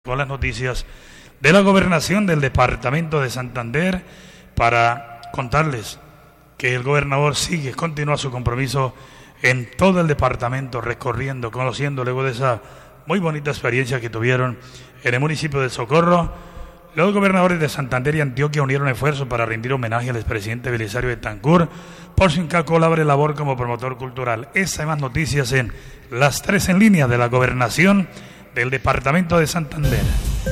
Con las noticias de la gobernación del departamento de Santander para contarles que el gobernador continúa su compromiso en todo el departamento, recorriendo, conociendo luego de esa muy bonita experiencia que tuvieron en el municipio de Socorro. Los gobernadores de Santander y Antioquia unieron esfuerzos para rendir homenaje al expresidente Belisario Betancur por su incalculable labor como promotor cultural. Estas y más noticias en las 3 en línea de la gobernación del departamento de Santander.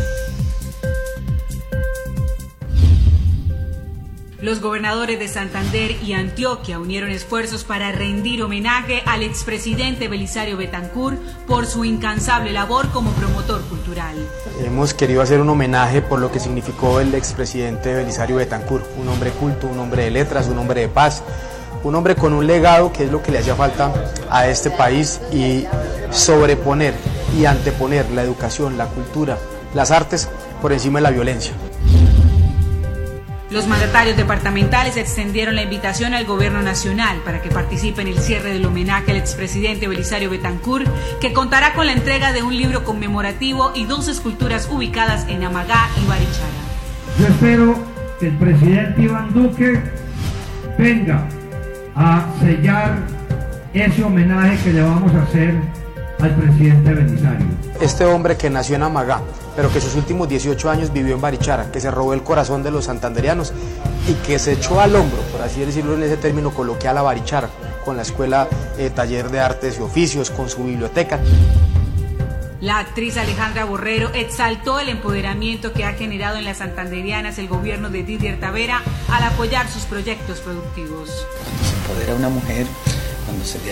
Los gobernadores de Santander y Antioquia unieron esfuerzos para rendir homenaje al expresidente Belisario Betancur por su incansable labor como promotor cultural. Hemos querido hacer un homenaje por lo que significó el expresidente Belisario Betancur, un hombre culto, un hombre de letras, un hombre de paz, un hombre con un legado que es lo que le hacía falta a este país, y sobreponer y anteponer la educación, la cultura, las artes por encima de la violencia. Los mandatarios departamentales extendieron la invitación al gobierno nacional para que participe en el cierre del homenaje al expresidente Belisario Betancur, que contará con la entrega de un libro conmemorativo y 2 esculturas ubicadas en Amagá y Barichara. Yo espero que el presidente Iván Duque venga a sellar ese homenaje que le vamos a hacer al presidente Belisario. Este hombre que nació en Amagá, pero que sus últimos 18 años vivió en Barichara, que se robó el corazón de los santanderianos y que se echó al hombro, por así decirlo en ese término coloquial, a Barichara, con la escuela Taller de Artes y Oficios, con su biblioteca. La actriz Alejandra Borrero exaltó el empoderamiento que ha generado en las santanderianas el gobierno de Didier Tavera al apoyar sus proyectos productivos. Cuando se empodera una mujer, cuando se